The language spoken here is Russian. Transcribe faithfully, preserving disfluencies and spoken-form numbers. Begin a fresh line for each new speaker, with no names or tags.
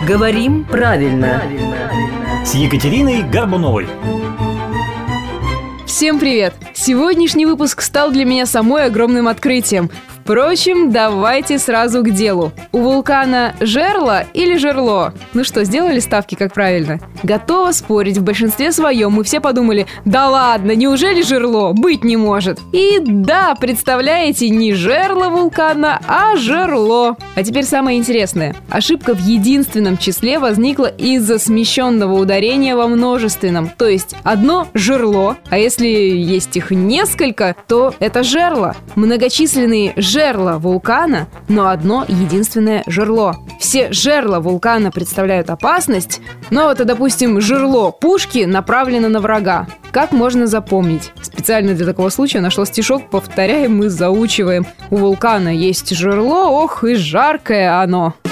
Говорим правильно.
С Екатериной Горбуновой.
Всем привет! Сегодняшний выпуск стал для меня самой огромным открытием. Впрочем, давайте сразу к делу. У вулкана жерло или жерло? Ну что, сделали ставки, как правильно? Готова спорить, в большинстве своем мы все подумали: да ладно, неужели жерло? Быть не может. И да, представляете, не жерло вулкана, а жерло. А теперь самое интересное. Ошибка в единственном числе возникла из-за смещенного ударения во множественном. То есть одно жерло, а если есть их несколько, то это жерло. Многочисленные жерла вулкана, но одно единственное жерло. Все жерла вулкана представляют опасность, но вот, допустим, жерло пушки направлено на врага. Как можно запомнить? Специально для такого случая нашла стишок, повторяем и заучиваем. У вулкана есть жерло, ох и жаркое оно.